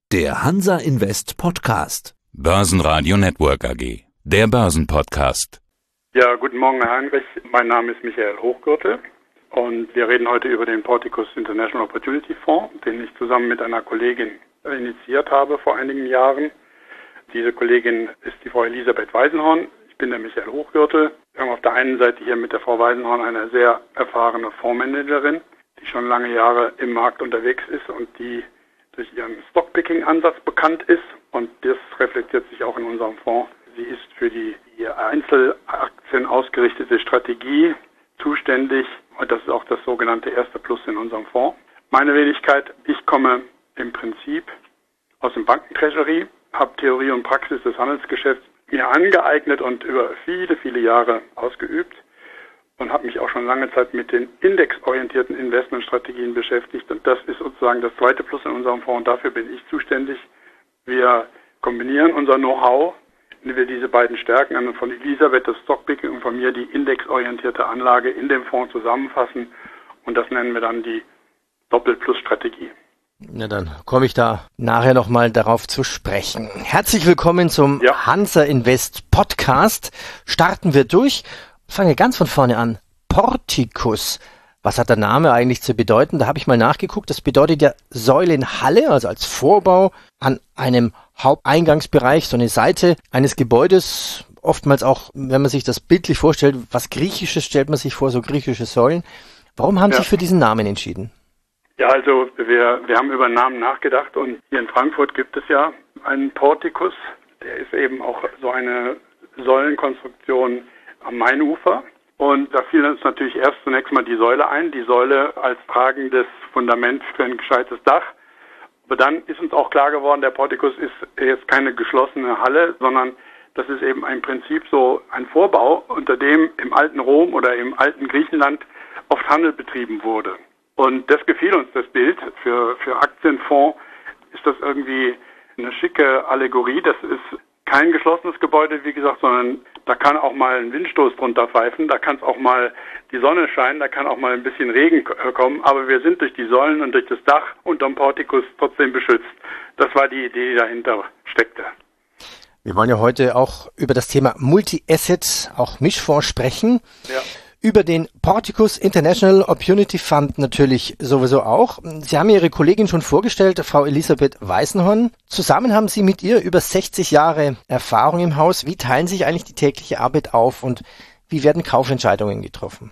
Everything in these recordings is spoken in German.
Der Hansa Invest Podcast. Börsenradio Network AG. Der Börsenpodcast. Ja, guten Morgen, Herr Heinrich. Mein Name ist Michael Hochgürtel und wir reden heute über den Porticus International Opportunity Fonds, den ich zusammen mit einer Kollegin initiiert habe vor einigen Jahren. Diese Kollegin ist die Frau Elisabeth Weisenhorn. Ich bin der Michael Hochgürtel. Wir haben auf der einen Seite hier mit der Frau Weisenhorn eine sehr erfahrene Fondsmanagerin, die schon lange Jahre im Markt unterwegs ist und die durch ihren Stockpicking-Ansatz bekannt ist. Und das reflektiert sich auch in unserem Fonds. Sie ist für die Einzelaktien ausgerichtete Strategie zuständig. Und das ist auch das sogenannte erste Plus in unserem Fonds. Meine Wenigkeit, ich komme im Prinzip aus dem Bankentreasury, habe Theorie und Praxis des Handelsgeschäfts mir angeeignet und über viele, viele Jahre ausgeübt und habe mich auch schon lange Zeit mit den indexorientierten Investmentstrategien beschäftigt. Und das ist sozusagen das zweite Plus in unserem Fonds und dafür bin ich zuständig. Wir kombinieren unser Know-how, indem wir diese beiden Stärken, einmal von Elisabeth das Stockpicking und von mir die indexorientierte Anlage in dem Fonds zusammenfassen und das nennen wir dann die Doppel-Plus-Strategie. Na, dann komme ich da nachher nochmal darauf zu sprechen. Herzlich willkommen zum Hansa Invest Podcast. Starten wir durch. Fangen wir ganz von vorne an. Porticus. Was hat der Name eigentlich zu bedeuten? Da habe ich mal nachgeguckt. Das bedeutet ja Säulenhalle, also als Vorbau an einem Haupteingangsbereich, so eine Seite eines Gebäudes. Oftmals auch, wenn man sich das bildlich vorstellt, was Griechisches stellt man sich vor, so griechische Säulen. Warum haben Sie sich für diesen Namen entschieden? Ja, also wir haben über einen Namen nachgedacht und hier in Frankfurt gibt es ja einen Porticus. Der ist eben auch so eine Säulenkonstruktion am Mainufer. Und da fiel uns natürlich zunächst mal die Säule ein, die Säule als tragendes Fundament für ein gescheites Dach. Aber dann ist uns auch klar geworden, der Porticus ist jetzt keine geschlossene Halle, sondern das ist eben im Prinzip so ein Vorbau, unter dem im alten Rom oder im alten Griechenland oft Handel betrieben wurde. Und das gefiel uns, das Bild. Für Aktienfonds ist das irgendwie eine schicke Allegorie. Das ist kein geschlossenes Gebäude, wie gesagt, sondern da kann auch mal ein Windstoß drunter pfeifen, da kann es auch mal die Sonne scheinen, da kann auch mal ein bisschen Regen kommen, aber wir sind durch die Säulen und durch das Dach unterm Porticus trotzdem beschützt. Das war die Idee, die dahinter steckte. Wir wollen ja heute auch über das Thema Multi-Asset, auch Mischfonds sprechen. Ja. Über den Porticus International Opportunity Fund natürlich sowieso auch. Sie haben Ihre Kollegin schon vorgestellt, Frau Elisabeth Weisenhorn. Zusammen haben Sie mit ihr über 60 Jahre Erfahrung im Haus. Wie teilen sich eigentlich die tägliche Arbeit auf und wie werden Kaufentscheidungen getroffen?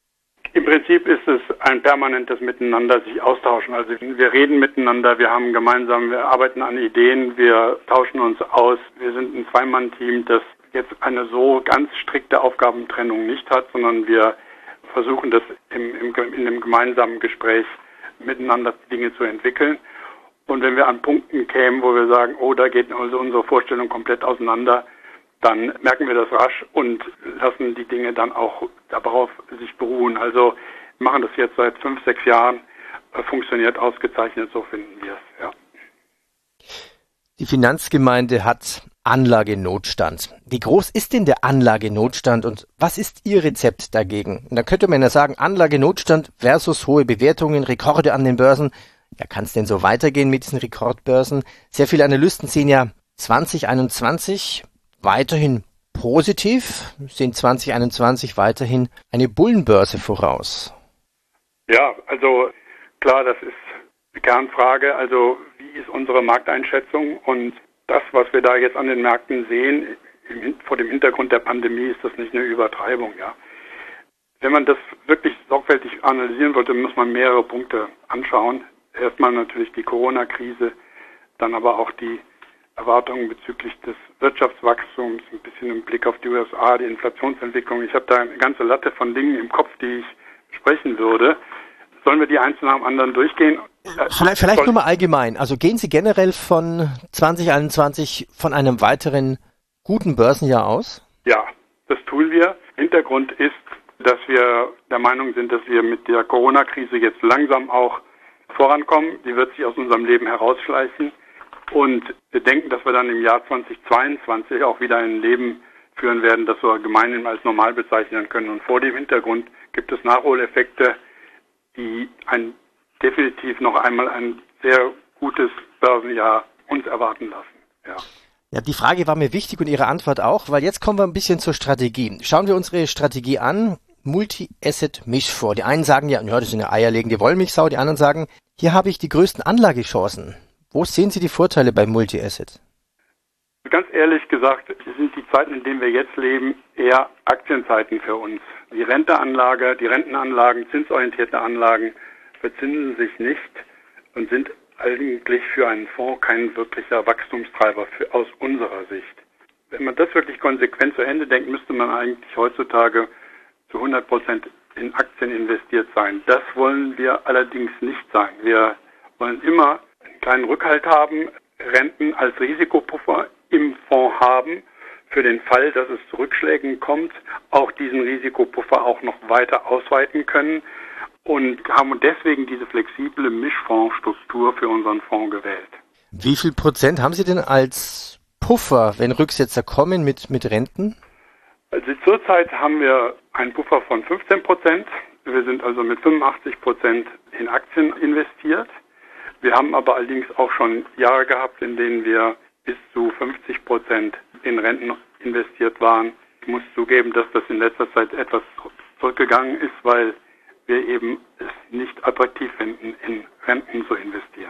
Im Prinzip ist es ein permanentes Miteinander, sich austauschen. Also wir reden miteinander, wir arbeiten an Ideen, wir tauschen uns aus. Wir sind ein Zweimann-Team, das jetzt eine so ganz strikte Aufgabentrennung nicht hat, sondern wir versuchen das in einem gemeinsamen Gespräch miteinander Dinge zu entwickeln. Und wenn wir an Punkten kämen, wo wir sagen, oh, da geht also unsere Vorstellung komplett auseinander, dann merken wir das rasch und lassen die Dinge dann auch darauf sich beruhen. Also wir machen das jetzt seit 5-6 Jahren, funktioniert ausgezeichnet, so finden wir es, ja. Die Finanzgemeinde hat Anlagenotstand. Wie groß ist denn der Anlagenotstand und was ist Ihr Rezept dagegen? Und da könnte man ja sagen, Anlagenotstand versus hohe Bewertungen, Rekorde an den Börsen. Ja, kann es denn so weitergehen mit diesen Rekordbörsen? Sehr viele Analysten sehen ja 2021 weiterhin positiv, sehen 2021 weiterhin eine Bullenbörse voraus. Ja, also klar, das ist die Kernfrage. Also wie ist unsere Markteinschätzung? Und das, was wir da jetzt an den Märkten sehen, vor dem Hintergrund der Pandemie, ist das nicht eine Übertreibung, ja. Wenn man das wirklich sorgfältig analysieren wollte, muss man mehrere Punkte anschauen. Erstmal natürlich die Corona-Krise, dann aber auch die Erwartungen bezüglich des Wirtschaftswachstums, ein bisschen im Blick auf die USA, die Inflationsentwicklung. Ich habe da eine ganze Latte von Dingen im Kopf, die ich besprechen würde. Sollen wir die eins nach dem anderen durchgehen? Vielleicht nur mal allgemein. Also gehen Sie generell von 2021 von einem weiteren guten Börsenjahr aus? Ja, das tun wir. Hintergrund ist, dass wir der Meinung sind, dass wir mit der Corona-Krise jetzt langsam auch vorankommen. Die wird sich aus unserem Leben herausschleichen. Und wir denken, dass wir dann im Jahr 2022 auch wieder ein Leben führen werden, das wir gemeinhin als normal bezeichnen können. Und vor dem Hintergrund gibt es Nachholeffekte, die definitiv noch einmal ein sehr gutes Börsenjahr uns erwarten lassen. Ja. Ja, die Frage war mir wichtig und Ihre Antwort auch, weil jetzt kommen wir ein bisschen zur Strategie. Schauen wir unsere Strategie an. Multi-Asset-Mischfonds. Die einen sagen ja, das ist eine eierlegende Wollmilchsau. Die anderen sagen, hier habe ich die größten Anlagechancen. Wo sehen Sie die Vorteile bei Multi-Asset? Ganz ehrlich gesagt, sind die Zeiten, in denen wir jetzt leben, eher Aktienzeiten für uns. Die Rentenanlagen, zinsorientierte Anlagen verzinsen sich nicht und sind eigentlich für einen Fonds kein wirklicher Wachstumstreiber aus unserer Sicht. Wenn man das wirklich konsequent zu Ende denkt, müsste man eigentlich heutzutage zu 100% in Aktien investiert sein. Das wollen wir allerdings nicht sein. Wir wollen immer einen kleinen Rückhalt haben, Renten als Risikopuffer im Fonds haben, für den Fall, dass es zu Rückschlägen kommt, auch diesen Risikopuffer auch noch weiter ausweiten können und haben deswegen diese flexible Mischfondsstruktur für unseren Fonds gewählt. Wie viel Prozent haben Sie denn als Puffer, wenn Rücksetzer kommen mit Renten? Also zurzeit haben wir einen Puffer von 15%. Wir sind also mit 85% in Aktien investiert. Wir haben aber allerdings auch schon Jahre gehabt, in denen wir bis zu 50% in Renten investiert waren. Ich muss zugeben, dass das in letzter Zeit etwas zurückgegangen ist, weil wir eben es nicht attraktiv finden, in Renten zu investieren.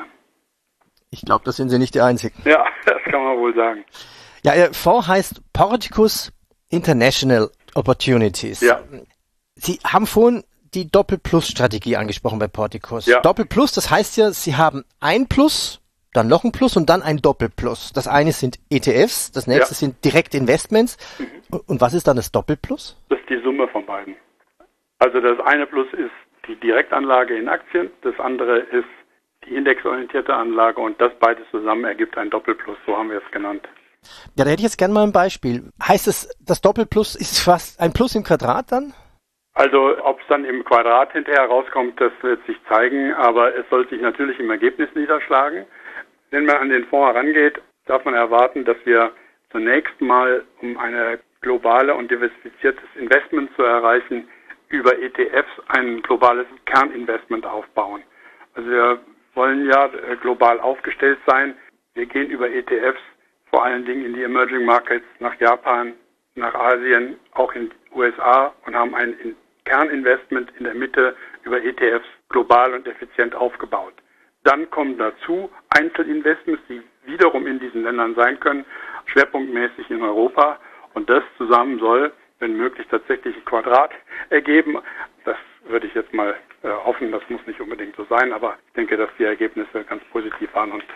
Ich glaube, das sind Sie nicht die Einzigen. Ja, das kann man wohl sagen. Ja, Ihr Fonds heißt Porticus International Opportunities. Ja. Sie haben vorhin die Doppel-Plus-Strategie angesprochen bei Porticus. Ja. Doppel-Plus, das heißt ja, Sie haben ein Plus, dann noch ein Plus und dann ein Doppel-Plus. Das eine sind ETFs, das nächste sind Direktinvestments. Und was ist dann das Doppel-Plus? Das ist die Summe von beiden. Also das eine Plus ist die Direktanlage in Aktien, das andere ist die indexorientierte Anlage und das beides zusammen ergibt ein Doppelplus, so haben wir es genannt. Ja, da hätte ich jetzt gerne mal ein Beispiel. Heißt es, das Doppelplus ist fast ein Plus im Quadrat dann? Also ob es dann im Quadrat hinterher rauskommt, das wird sich zeigen, aber es soll sich natürlich im Ergebnis niederschlagen. Wenn man an den Fonds herangeht, darf man erwarten, dass wir zunächst mal, um eine globale und diversifiziertes Investment zu erreichen, über ETFs ein globales Kerninvestment aufbauen. Also wir wollen ja global aufgestellt sein. Wir gehen über ETFs vor allen Dingen in die Emerging Markets, nach Japan, nach Asien, auch in die USA und haben ein Kerninvestment in der Mitte über ETFs global und effizient aufgebaut. Dann kommen dazu Einzelinvestments, die wiederum in diesen Ländern sein können, schwerpunktmäßig in Europa. Und das zusammen soll, wenn möglich, tatsächlich ein Quadrat ergeben. Das würde ich jetzt mal hoffen, das muss nicht unbedingt so sein, aber ich denke, dass die Ergebnisse ganz positiv waren und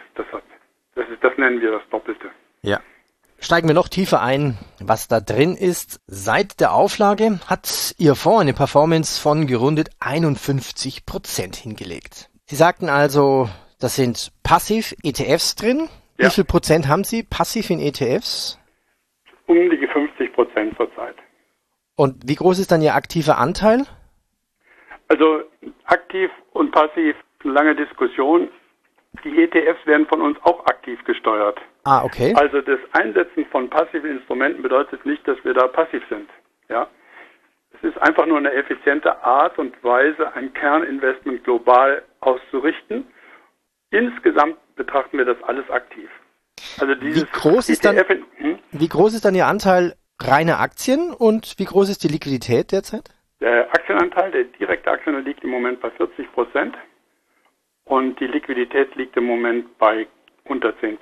das nennen wir das Doppelte. Ja. Steigen wir noch tiefer ein, was da drin ist. Seit der Auflage hat Ihr Fonds eine Performance von gerundet 51% hingelegt. Sie sagten also, das sind passiv ETFs drin. Ja. Wie viel Prozent haben Sie passiv in ETFs? Um die 50% zurzeit. Und wie groß ist dann Ihr aktiver Anteil? Also aktiv und passiv, eine lange Diskussion. Die ETFs werden von uns auch aktiv gesteuert. Ah, okay. Also das Einsetzen von passiven Instrumenten bedeutet nicht, dass wir da passiv sind. Ja, es ist einfach nur eine effiziente Art und Weise, ein Kerninvestment global auszurichten. Insgesamt betrachten wir das alles aktiv. Also dieses wie groß ist dann Ihr Anteil reiner Aktien und wie groß ist die Liquidität derzeit? Der Aktienanteil, der direkte Aktienanteil liegt im Moment bei 40% und die Liquidität liegt im Moment bei unter 10%.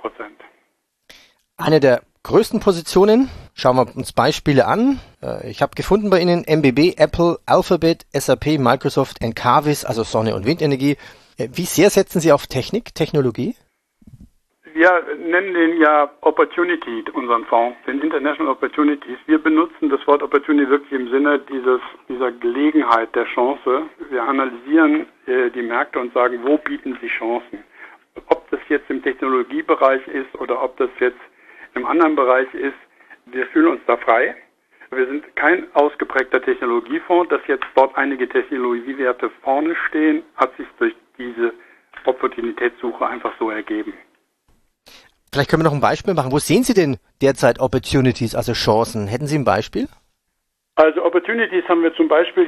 Eine der größten Positionen, schauen wir uns Beispiele an. Ich habe gefunden bei Ihnen MBB, Apple, Alphabet, SAP, Microsoft, Encavis, also Sonne- und Windenergie. Wie sehr setzen Sie auf Technologie? Wir nennen den ja Opportunity, unseren Fonds, den International Opportunities. Wir benutzen das Wort Opportunity wirklich im Sinne dieser Gelegenheit, der Chance. Wir analysieren die Märkte und sagen, wo bieten sie Chancen? Ob das jetzt im Technologiebereich ist oder ob das jetzt im anderen Bereich ist, wir fühlen uns da frei. Wir sind kein ausgeprägter Technologiefonds. Dass jetzt dort einige Technologiewerte vorne stehen, hat sich durch diese Opportunitätssuche einfach so ergeben. Vielleicht können wir noch ein Beispiel machen. Wo sehen Sie denn derzeit Opportunities, also Chancen? Hätten Sie ein Beispiel? Also Opportunities haben wir zum Beispiel jetzt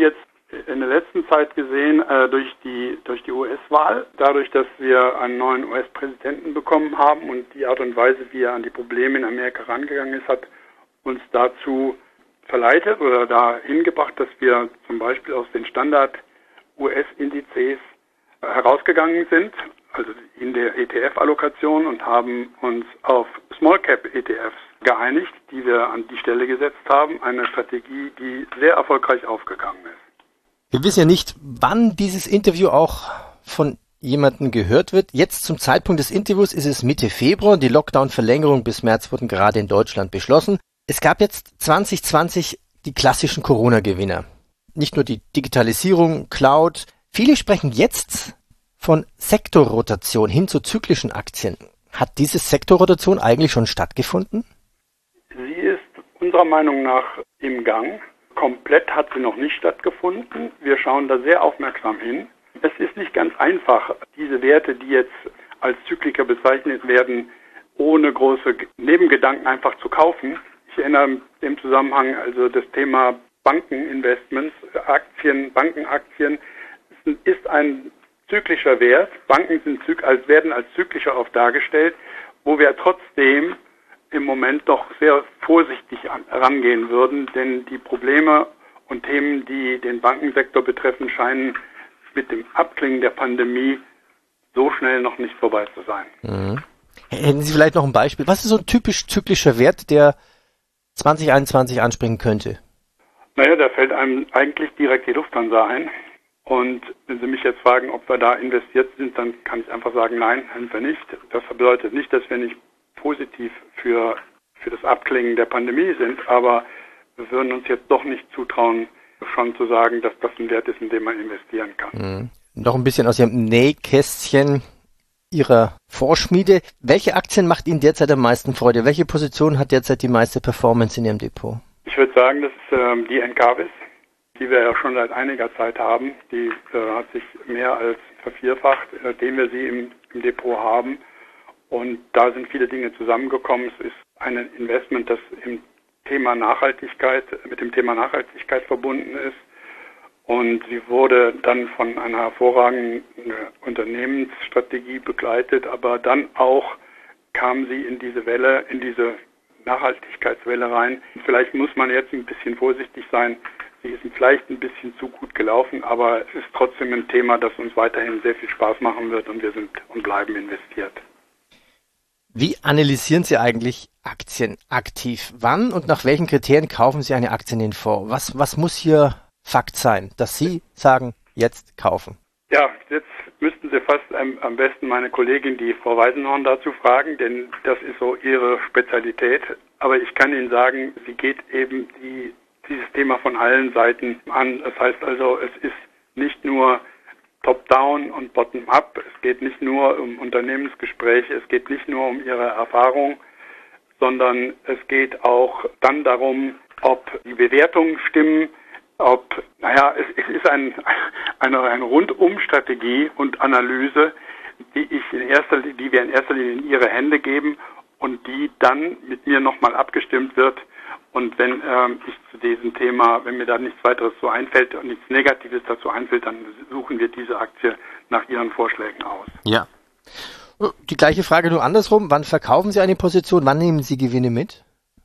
in der letzten Zeit gesehen durch die US-Wahl, dadurch, dass wir einen neuen US-Präsidenten bekommen haben und die Art und Weise, wie er an die Probleme in Amerika rangegangen ist, hat uns dazu verleitet oder dahin gebracht, dass wir zum Beispiel aus den Standard-US-Indizes herausgegangen sind, also in der ETF-Allokation, und haben uns auf Small-Cap-ETFs geeinigt, die wir an die Stelle gesetzt haben. Eine Strategie, die sehr erfolgreich aufgegangen ist. Wir wissen ja nicht, wann dieses Interview auch von jemandem gehört wird. Jetzt zum Zeitpunkt des Interviews ist es Mitte Februar. Die Lockdown-Verlängerung bis März wurden gerade in Deutschland beschlossen. Es gab jetzt 2020 die klassischen Corona-Gewinner. Nicht nur die Digitalisierung, Cloud. Viele sprechen jetzt von Sektorrotation hin zu zyklischen Aktien. Hat diese Sektorrotation eigentlich schon stattgefunden? Sie ist unserer Meinung nach im Gang. Komplett hat sie noch nicht stattgefunden. Wir schauen da sehr aufmerksam hin. Es ist nicht ganz einfach, diese Werte, die jetzt als Zykliker bezeichnet werden, ohne große Nebengedanken einfach zu kaufen. Ich erinnere im Zusammenhang also das Thema Bankeninvestments, Bankenaktien ist ein zyklischer Wert. Banken werden als zyklischer oft dargestellt, wo wir trotzdem im Moment doch sehr vorsichtig herangehen würden, denn die Probleme und Themen, die den Bankensektor betreffen, scheinen mit dem Abklingen der Pandemie so schnell noch nicht vorbei zu sein. Mhm. Hätten Sie vielleicht noch ein Beispiel? Was ist so ein typisch zyklischer Wert, der 2021 anspringen könnte? Naja, da fällt einem eigentlich direkt die Lufthansa ein. Und wenn Sie mich jetzt fragen, ob wir da investiert sind, dann kann ich einfach sagen, nein, sind wir nicht. Das bedeutet nicht, dass wir nicht positiv für das Abklingen der Pandemie sind, aber wir würden uns jetzt doch nicht zutrauen, schon zu sagen, dass das ein Wert ist, in den man investieren kann. Mhm. Noch ein bisschen aus Ihrem Nähkästchen Ihrer Vorschmiede. Welche Aktien macht Ihnen derzeit am meisten Freude? Welche Position hat derzeit die meiste Performance in Ihrem Depot? Ich würde sagen, das ist die Encarvis, die wir ja schon seit einiger Zeit haben. Die hat sich mehr als vervierfacht, seitdem wir sie im Depot haben. Und da sind viele Dinge zusammengekommen. Es ist ein Investment, das mit dem Thema Nachhaltigkeit verbunden ist. Und sie wurde dann von einer hervorragenden Unternehmensstrategie begleitet, aber dann auch kam sie in diese Nachhaltigkeitswelle rein. Vielleicht muss man jetzt ein bisschen vorsichtig sein. Sie ist vielleicht ein bisschen zu gut gelaufen, aber es ist trotzdem ein Thema, das uns weiterhin sehr viel Spaß machen wird, und wir sind und bleiben investiert. Wie analysieren Sie eigentlich Aktien aktiv? Wann und nach welchen Kriterien kaufen Sie eine Aktie in den Fonds? Was muss hier Fakt sein, dass Sie sagen, jetzt kaufen? Ja, jetzt müssten Sie fast am besten meine Kollegin, die Frau Weisenhorn, dazu fragen, denn das ist so ihre Spezialität. Aber ich kann Ihnen sagen, sie geht eben dieses Thema von allen Seiten an. Das heißt also, es ist nicht nur Top-Down und Bottom-Up. Es geht nicht nur um Unternehmensgespräche, es geht nicht nur um ihre Erfahrung, sondern es geht auch dann darum, ob die Bewertungen stimmen, es ist eine Rundum-Strategie und Analyse, die wir in erster Linie in Ihre Hände geben und die dann mit mir nochmal abgestimmt wird. Und wenn ich zu diesem Thema, wenn mir da nichts weiteres so einfällt und nichts Negatives dazu einfällt, dann suchen wir diese Aktie nach Ihren Vorschlägen aus. Ja. Die gleiche Frage nur andersrum. Wann verkaufen Sie eine Position? Wann nehmen Sie Gewinne mit?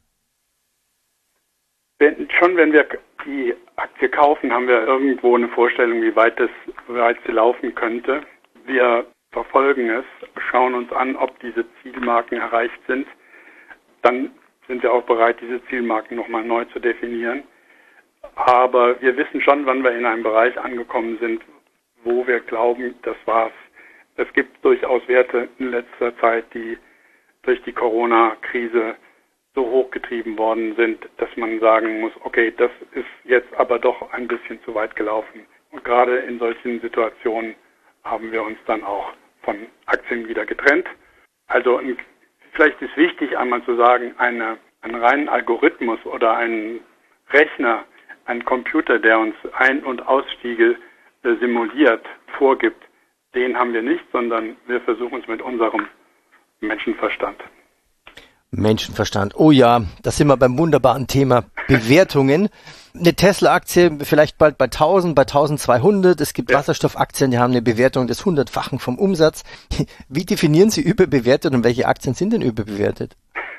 Wenn wir die Aktie kaufen, haben wir irgendwo eine Vorstellung, wie weit sie laufen könnte. Wir verfolgen es, schauen uns an, ob diese Zielmarken erreicht sind. Dann sind wir auch bereit, diese Zielmarken nochmal neu zu definieren. Aber wir wissen schon, wann wir in einem Bereich angekommen sind, wo wir glauben, das war's. Es gibt durchaus Werte in letzter Zeit, die durch die Corona-Krise so hochgetrieben worden sind, dass man sagen muss, okay, das ist jetzt aber doch ein bisschen zu weit gelaufen. Und gerade in solchen Situationen haben wir uns dann auch von Aktien wieder getrennt. Also vielleicht ist wichtig, einmal zu sagen, einen reinen Algorithmus oder einen Rechner, einen Computer, der uns Ein- und Ausstiege simuliert, vorgibt, den haben wir nicht, sondern wir versuchen es mit unserem Menschenverstand. Menschenverstand. Oh ja, da sind wir beim wunderbaren Thema Bewertungen. Eine Tesla-Aktie vielleicht bald bei 1000, bei 1200. Es gibt Wasserstoffaktien, die haben eine Bewertung des 100-fachen vom Umsatz. Wie definieren Sie überbewertet und welche Aktien sind denn überbewertet?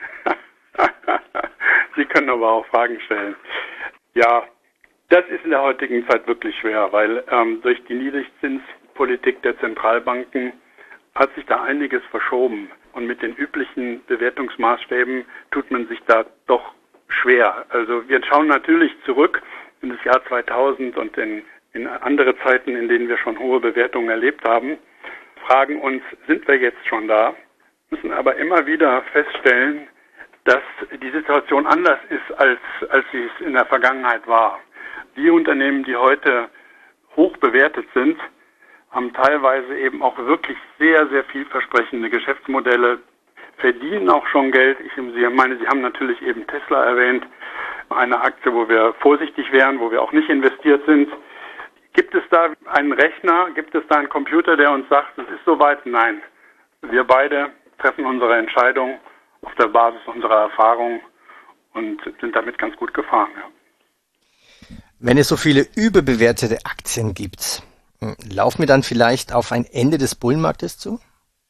Sie können aber auch Fragen stellen. Ja, das ist in der heutigen Zeit wirklich schwer, weil durch die Niedrigzinspolitik der Zentralbanken hat sich da einiges verschoben. Und mit den üblichen Bewertungsmaßstäben tut man sich da doch schwer. Also wir schauen natürlich zurück in das Jahr 2000 und in andere Zeiten, in denen wir schon hohe Bewertungen erlebt haben, fragen uns, sind wir jetzt schon da? Müssen aber immer wieder feststellen, dass die Situation anders ist, als sie es in der Vergangenheit war. Die Unternehmen, die heute hoch bewertet sind, haben teilweise eben auch wirklich sehr, sehr vielversprechende Geschäftsmodelle, verdienen auch schon Geld. Sie haben natürlich eben Tesla erwähnt, eine Aktie, wo wir vorsichtig wären, wo wir auch nicht investiert sind. Gibt es da einen Rechner, gibt es da einen Computer, der uns sagt, es ist soweit? Nein. Wir beide treffen unsere Entscheidung auf der Basis unserer Erfahrung und sind damit ganz gut gefahren. Ja. Wenn es so viele überbewertete Aktien gibt, laufen wir dann vielleicht auf ein Ende des Bullenmarktes zu?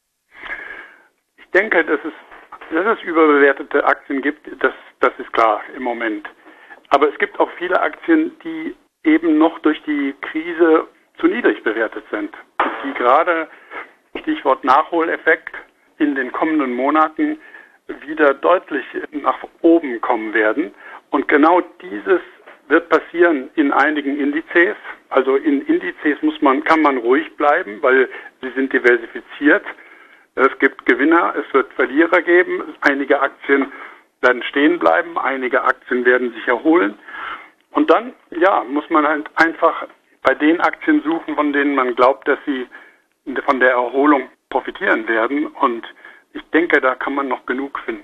Ich denke, dass es überbewertete Aktien gibt, das ist klar im Moment. Aber es gibt auch viele Aktien, die eben noch durch die Krise zu niedrig bewertet sind. Die gerade, Stichwort Nachholeffekt, in den kommenden Monaten wieder deutlich nach oben kommen werden. Und genau dieses wird passieren in einigen Indizes. Also in Indizes kann man ruhig bleiben, weil sie sind diversifiziert. Es gibt Gewinner, es wird Verlierer geben. Einige Aktien werden stehen bleiben, einige Aktien werden sich erholen. Und dann, muss man halt einfach bei den Aktien suchen, von denen man glaubt, dass sie von der Erholung profitieren werden. Und ich denke, da kann man noch genug finden.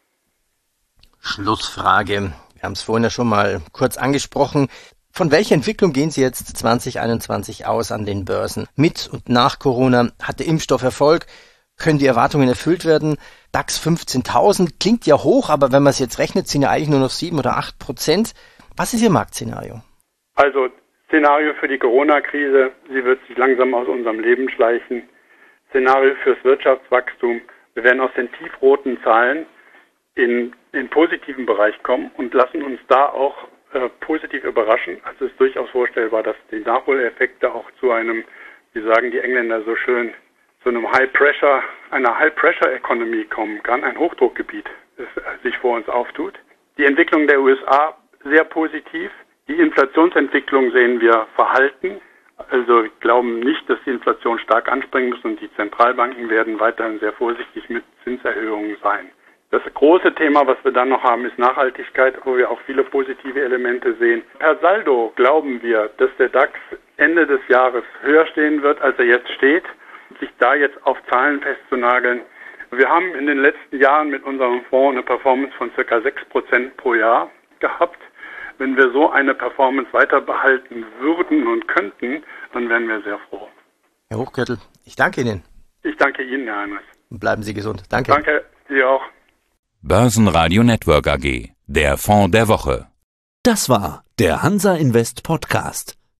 Schlussfrage. Wir haben es vorhin ja schon mal kurz angesprochen. Von welcher Entwicklung gehen Sie jetzt 2021 aus an den Börsen? Mit und nach Corona? Hat der Impfstoff Erfolg? Können die Erwartungen erfüllt werden? DAX 15.000 klingt ja hoch, aber wenn man es jetzt rechnet, sind ja eigentlich nur noch 7 oder 8%. Was ist Ihr Marktszenario? Also Szenario für die Corona-Krise, sie wird sich langsam aus unserem Leben schleichen. Szenario fürs Wirtschaftswachstum, wir werden aus den tiefroten Zahlen in den positiven Bereich kommen und lassen uns da auch positiv überraschen. Also es ist durchaus vorstellbar, dass die Nachholeffekte auch zu einem, wie sagen die Engländer so schön, zu einem einer High-Pressure-Economy kommen kann, ein Hochdruckgebiet, das sich vor uns auftut. Die Entwicklung der USA sehr positiv. Die Inflationsentwicklung sehen wir verhalten. Also wir glauben nicht, dass die Inflation stark anspringen muss und die Zentralbanken werden weiterhin sehr vorsichtig mit Zinserhöhungen sein. Das große Thema, was wir dann noch haben, ist Nachhaltigkeit, wo wir auch viele positive Elemente sehen. Per Saldo glauben wir, dass der DAX Ende des Jahres höher stehen wird, als er jetzt steht. Sich da jetzt auf Zahlen festzunageln. Wir haben in den letzten Jahren mit unserem Fonds eine Performance von ca. 6% pro Jahr gehabt. Wenn wir so eine Performance weiter behalten würden und könnten, dann wären wir sehr froh. Herr Hochgürtel, ich danke Ihnen. Ich danke Ihnen, Herr Heinrich. Bleiben Sie gesund. Danke. Danke, Sie auch. Börsenradio Network AG, der Fonds der Woche. Das war der Hansa Invest Podcast.